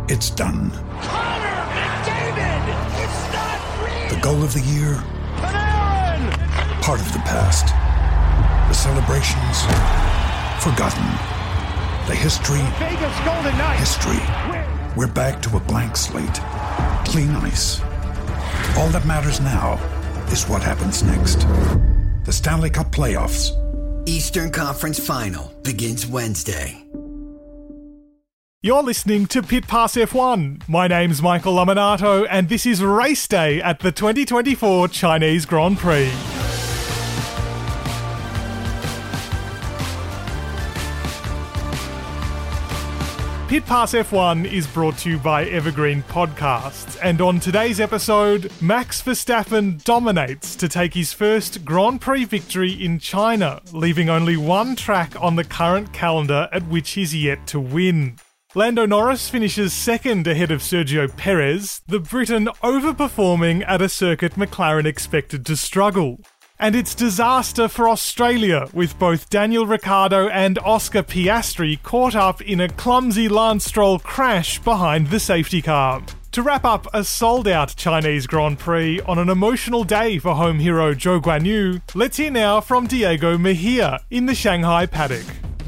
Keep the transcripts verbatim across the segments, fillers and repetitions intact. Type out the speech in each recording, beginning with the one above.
It's done. Connor McDavid! It's not real! The goal of the year? Panarin! Part of the past. The celebrations? Forgotten. The history? Vegas Golden Knights! History. We're back to a blank slate. Clean ice. All that matters now is what happens next. The Stanley Cup Playoffs. Eastern Conference Final begins Wednesday. You're listening to Pit Pass F one. My name's Michael Laminato, and this is race day at the twenty twenty-four Chinese Grand Prix. Pit Pass F one is brought to you by Evergreen Podcasts, and on today's episode, Max Verstappen dominates to take his first Grand Prix victory in China, leaving only one track on the current calendar at which he's yet to win. Lando Norris finishes second ahead of Sergio Perez, the Briton overperforming at a circuit McLaren expected to struggle. And it's disaster for Australia, with both Daniel Ricciardo and Oscar Piastri caught up in a clumsy Lance Stroll crash behind the safety car. To wrap up a sold-out Chinese Grand Prix on an emotional day for home hero Zhou Guanyu, let's hear now from Diego Mejia in the Shanghai paddock.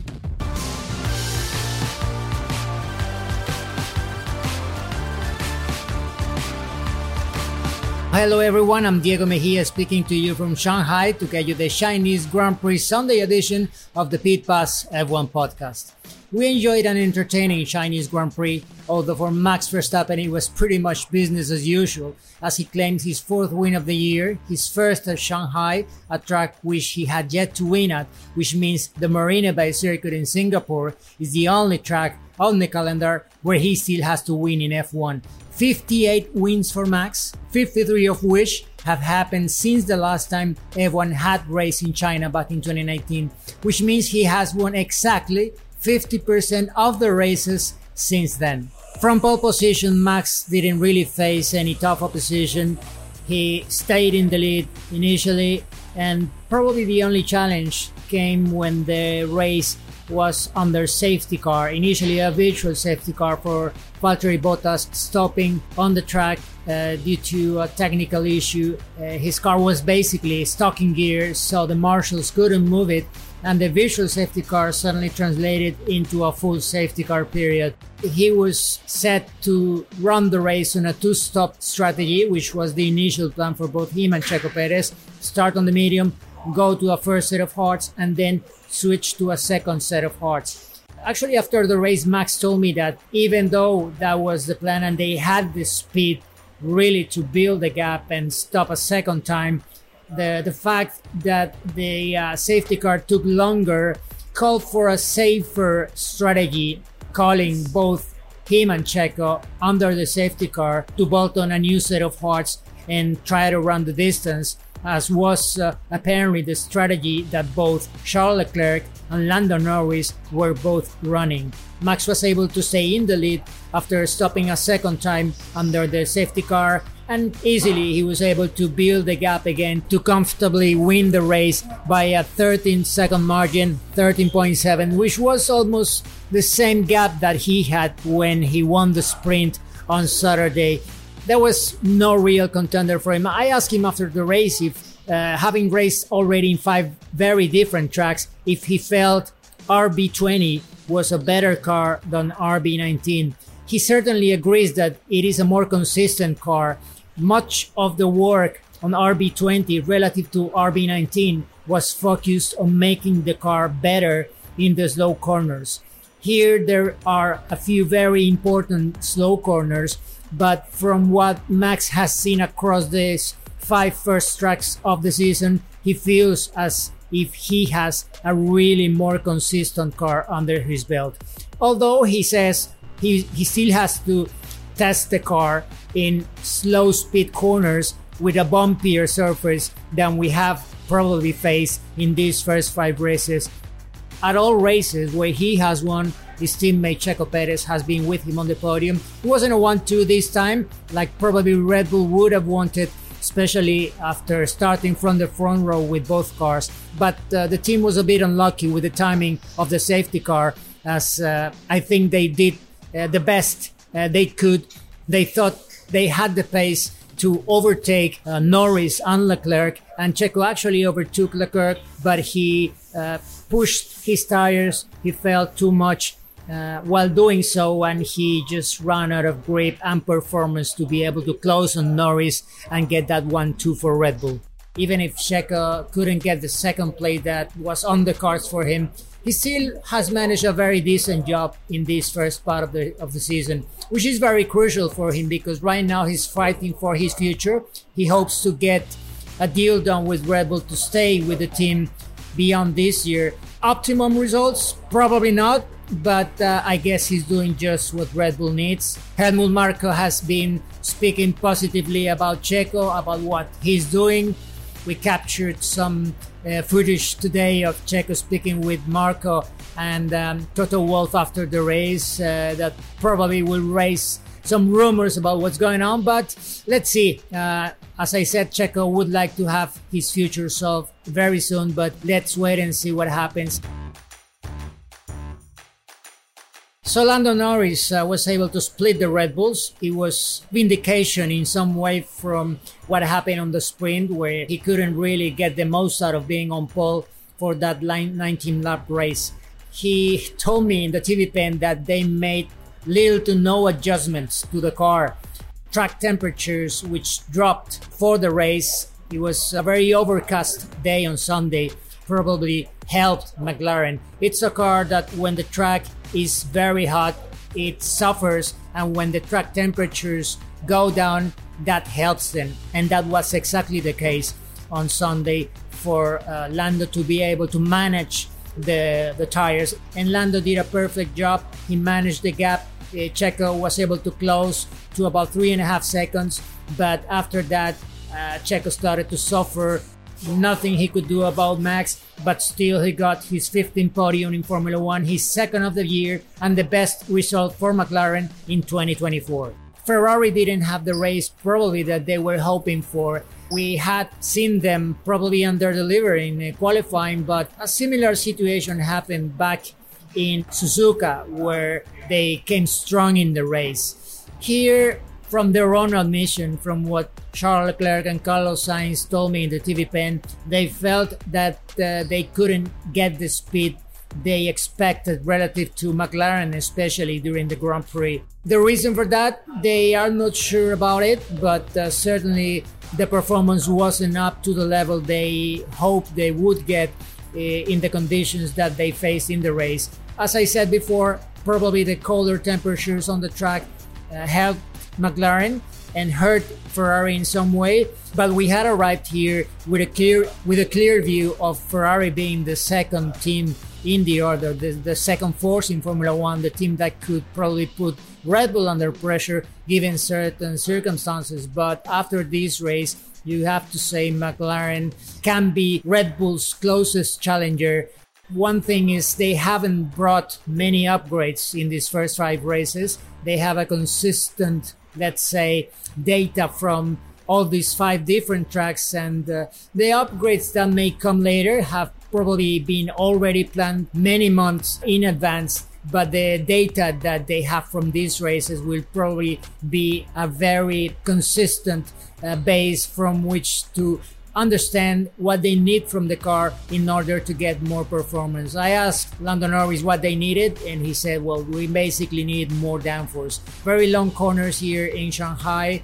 Hello everyone, I'm Diego Mejia speaking to you from Shanghai to get you the Chinese Grand Prix Sunday edition of the Pit Pass F one podcast. We enjoyed an entertaining Chinese Grand Prix, although for Max Verstappen it was pretty much business as usual, as he claimed his fourth win of the year, his first at Shanghai, a track which he had yet to win at, which means the Marina Bay Circuit in Singapore is the only track on the calendar where he still has to win in F one. fifty-eight wins for Max, fifty-three of which have happened since the last time F one had raced in China back in twenty nineteen, which means he has won exactly fifty percent of the races since then. From pole position, Max didn't really face any tough opposition. He stayed in the lead initially, and probably the only challenge came when the race was under safety car, initially a virtual safety car for Valtteri Bottas stopping on the track uh, due to a technical issue. Uh, his car was basically stuck in gear, so the marshals couldn't move it, and the virtual safety car suddenly translated into a full safety car period. He was set to run the race on a two-stop strategy, which was the initial plan for both him and Checo Perez. Start on the medium, go to a first set of hards, and then switch to a second set of hards. Actually, after the race, Max told me that even though that was the plan and they had the speed really to build a gap and stop a second time, the, the fact that the uh, safety car took longer called for a safer strategy, calling both him and Checo under the safety car to bolt on a new set of hards and try to run the distance, as was uh, apparently the strategy that both Charles Leclerc and Lando Norris were both running. Max was able to stay in the lead after stopping a second time under the safety car, and easily he was able to build the gap again to comfortably win the race by a thirteen second margin, thirteen point seven, which was almost the same gap that he had when he won the sprint on Saturday. There was no real contender for him. I asked him after the race if, uh, having raced already in five very different tracks, if he felt R B twenty was a better car than R B nineteen. He certainly agrees that it is a more consistent car. Much of the work on R B twenty relative to R B nineteen was focused on making the car better in the slow corners. Here there are a few very important slow corners, but from what Max has seen across these five first tracks of the season, he feels as if he has a really more consistent car under his belt. Although he says he, he still has to test the car in slow speed corners with a bumpier surface than we have probably faced in these first five races. At all races where he has won, his teammate Checo Perez has been with him on the podium. It wasn't a one two this time, like probably Red Bull would have wanted, especially after starting from the front row with both cars. But uh, the team was a bit unlucky with the timing of the safety car, as uh, I think they did uh, the best uh, they could. They thought they had the pace to overtake uh, Norris and Leclerc, and Checo actually overtook Leclerc, but he uh, pushed his tires. He felt too much uh, while doing so, and he just ran out of grip and performance to be able to close on Norris and get that one two for Red Bull. Even if Checo couldn't get the second place that was on the cards for him, he still has managed a very decent job in this first part of the of the season, which is very crucial for him because right now he's fighting for his future. He hopes to get a deal done with Red Bull to stay with the team beyond this year. Optimum results? Probably not, but uh, I guess he's doing just what Red Bull needs. Helmut Marko has been speaking positively about Checo, about what he's doing. We captured some uh, footage today of Checo speaking with Marko and um, Toto Wolff after the race uh, that probably will raise some rumors about what's going on, but let's see. Uh, as I said, Checo would like to have his future solved very soon, but let's wait and see what happens. So Lando Norris uh, was able to split the Red Bulls. It was vindication in some way from what happened on the sprint, where he couldn't really get the most out of being on pole for that nineteen lap race. He told me in the T V pen that they made little to no adjustments to the car. Track temperatures, which dropped for the race. It was a very overcast day on Sunday, probably helped McLaren. It's a car that when the track is very hot, it suffers, and when the track temperatures go down, that helps them. And that was exactly the case on Sunday for uh, Lando to be able to manage the, the tires. And Lando did a perfect job. He managed the gap. Uh, Checo was able to close to about three and a half seconds, but after that, uh, Checo started to suffer. Nothing he could do about Max, but still he got his fifteenth podium in Formula One, his second of the year, and the best result for McLaren in twenty twenty-four. Ferrari didn't have the race probably that they were hoping for. We had seen them probably under-deliver in qualifying, but a similar situation happened back in Suzuka, where they came strong in the race. Here, from their own admission, from what Charles Leclerc and Carlos Sainz told me in the T V pen, they felt that uh, they couldn't get the speed they expected relative to McLaren, especially during the Grand Prix. The reason for that, they are not sure about it, but uh, certainly the performance wasn't up to the level they hoped they would get uh, in the conditions that they faced in the race. As I said before, probably the colder temperatures on the track uh, helped McLaren and hurt Ferrari in some way, but we had arrived here with a clear with a clear view of Ferrari being the second team in the order, the, the second force in Formula One, the team that could probably put Red Bull under pressure given certain circumstances. But after this race, you have to say McLaren can be Red Bull's closest challenger. One thing is they haven't brought many upgrades in these first five races. They have a consistent, let's say, data from all these five different tracks, and uh, the upgrades that may come later have probably been already planned many months in advance, but the data that they have from these races will probably be a very consistent uh, base from which to understand what they need from the car in order to get more performance. I asked Lando Norris what they needed, and he said, well, we basically need more downforce. Very long corners here in Shanghai,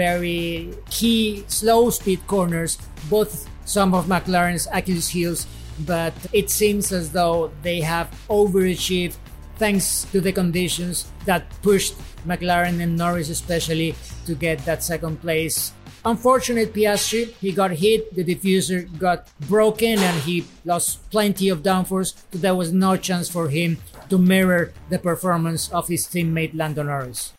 very key slow speed corners, both some of McLaren's Achilles heels, but it seems as though they have overachieved thanks to the conditions that pushed McLaren and Norris especially to get that second place. Unfortunate Piastri, he got hit, the diffuser got broken and he lost plenty of downforce, so there was no chance for him to mirror the performance of his teammate Lando Norris.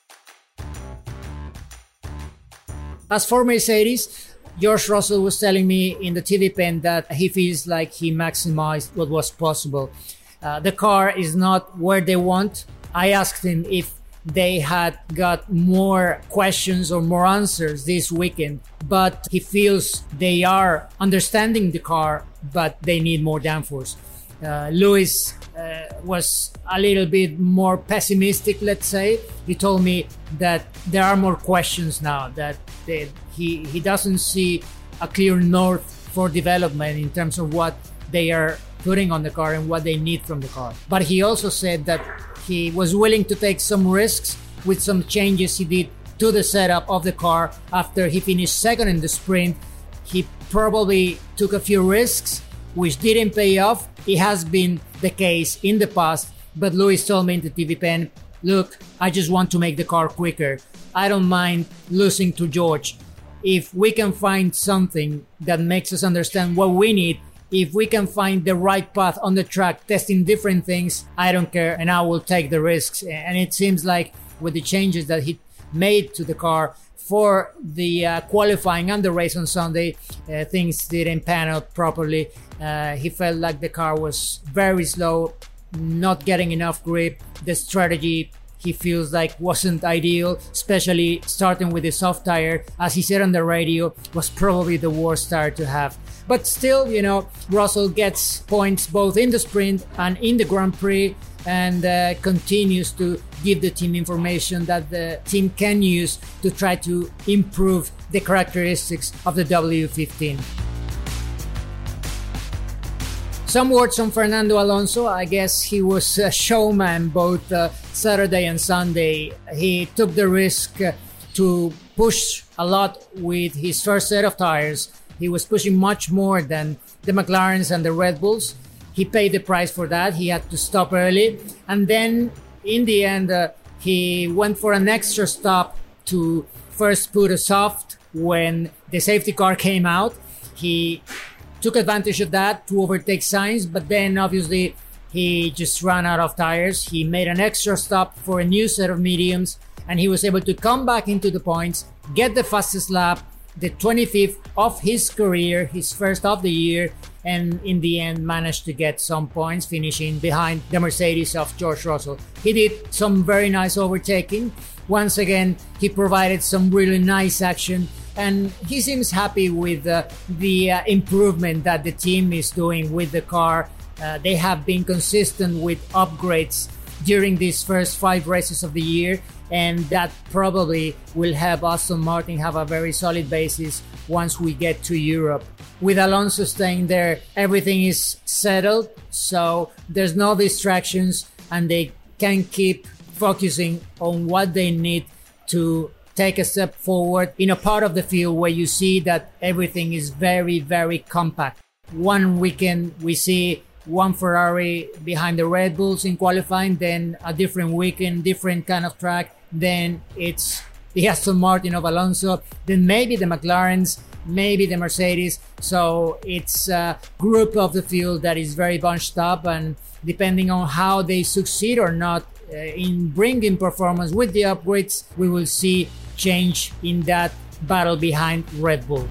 As for Mercedes, George Russell was telling me in the T V pen that he feels like he maximized what was possible. Uh, the car is not where they want. I asked him if they had got more questions or more answers this weekend, but he feels they are understanding the car, but they need more downforce. Uh, Lewis uh, was a little bit more pessimistic, let's say. He told me that there are more questions now, that they, he, he doesn't see a clear north for development in terms of what they are putting on the car and what they need from the car. But he also said that he was willing to take some risks with some changes he did to the setup of the car after he finished second in the sprint. He probably took a few risks which didn't pay off. It has been the case in the past, but Lewis told me in the T V pen, look, I just want to make the car quicker. I don't mind losing to George. If we can find something that makes us understand what we need, if we can find the right path on the track, testing different things, I don't care, and I will take the risks. And it seems like with the changes that he made to the car for the uh, qualifying and the race on Sunday, uh, things didn't pan out properly. Uh, he felt like the car was very slow, not getting enough grip. The strategy, he feels like, wasn't ideal, especially starting with the soft tire. As he said on the radio, was probably the worst tire to have. But still, you know, Russell gets points both in the sprint and in the Grand Prix, and uh, continues to give the team information that the team can use to try to improve the characteristics of the W fifteen. Some words on Fernando Alonso. I guess he was a showman both uh, Saturday and Sunday. He took the risk uh, to push a lot with his first set of tires. He was pushing much more than the McLarens and the Red Bulls. He paid the price for that. He had to stop early. And then in the end, uh, he went for an extra stop to first put a soft when the safety car came out. He took advantage of that to overtake Sainz, but then obviously he just ran out of tires. He made an extra stop for a new set of mediums, and he was able to come back into the points, get the fastest lap, the twenty-fifth of his career, his first of the year, and in the end managed to get some points, finishing behind the Mercedes of George Russell. He did some very nice overtaking. Once again, he provided some really nice action, and he seems happy with uh, the uh, improvement that the team is doing with the car. Uh, they have been consistent with upgrades during these first five races of the year, and that probably will help Aston Martin have a very solid basis once we get to Europe. With Alonso staying there, everything is settled, so there's no distractions, and they can keep focusing on what they need to take a step forward in a part of the field where you see that everything is very, very compact. One weekend we see one Ferrari behind the Red Bulls in qualifying, then a different weekend, different kind of track, then it's the Aston Martin of Alonso, then maybe the McLarens, maybe the Mercedes. So it's a group of the field that is very bunched up, and depending on how they succeed or not uh, in bringing performance with the upgrades, we will see change in that battle behind Red Bull.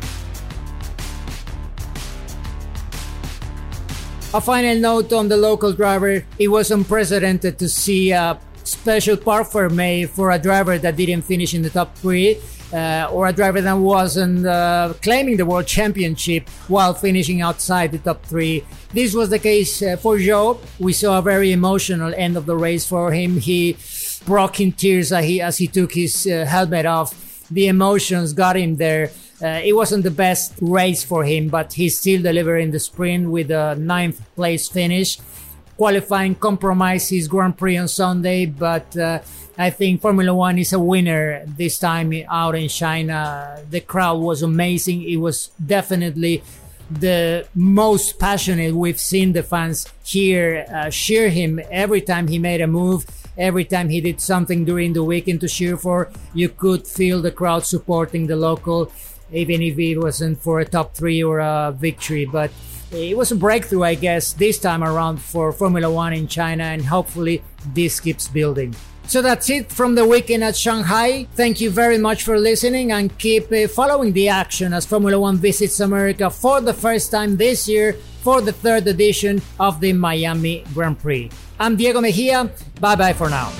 A final note on the local driver. It was unprecedented to see a special parfait made for a driver that didn't finish in the top three, uh, or a driver that wasn't uh, claiming the world championship while finishing outside the top three. This was the case uh, for Zhou. We saw a very emotional end of the race for him. He broke in tears as he, as he took his uh, helmet off. The emotions got him there. Uh, it wasn't the best race for him, but he still delivered in the sprint with a ninth place finish. Qualifying compromised his Grand Prix on Sunday, but uh, I think Formula One is a winner this time out in China. The crowd was amazing. It was definitely the most passionate we've seen the fans here uh, cheer him every time he made a move. Every time he did something during the weekend to cheer for, you could feel the crowd supporting the local, even if it wasn't for a top three or a victory. But it was a breakthrough, I guess, this time around for Formula One in China, and hopefully this keeps building. So that's it from the weekend at Shanghai. Thank you very much for listening, and keep uh, following the action as Formula One visits America for the first time this year for the third edition of the Miami Grand Prix. I'm Diego Mejia. Bye-bye for now.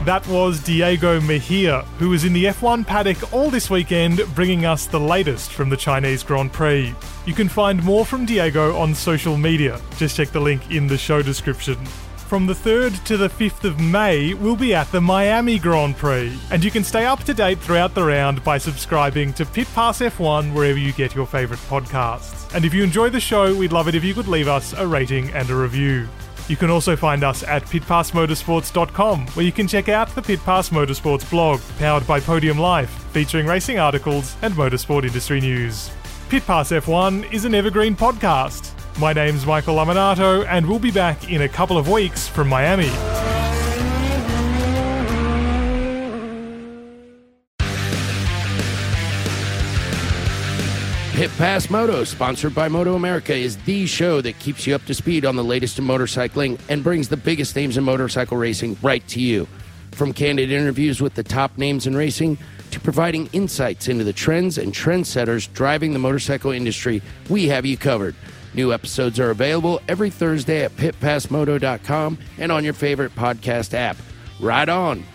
That was Diego Mejia, who was in the F one paddock all this weekend, bringing us the latest from the Chinese Grand Prix. You can find more from Diego on social media. Just check the link in the show description. From the third to the fifth of May, we'll be at the Miami Grand Prix, and you can stay up to date throughout the round by subscribing to Pit Pass F one wherever you get your favourite podcasts. And if you enjoy the show, we'd love it if you could leave us a rating and a review. You can also find us at pit pass motorsports dot com, where you can check out the Pit Pass Motorsports blog, powered by Podium Life, featuring racing articles and motorsport industry news. Pit Pass F one is an evergreen podcast. My name's Michael Laminato, and we'll be back in a couple of weeks from Miami. Pit Pass Moto, sponsored by Moto America, is the show that keeps you up to speed on the latest in motorcycling and brings the biggest names in motorcycle racing right to you. From candid interviews with the top names in racing to providing insights into the trends and trendsetters driving the motorcycle industry, we have you covered. New episodes are available every Thursday at pit pass moto dot com and on your favorite podcast app. Ride on!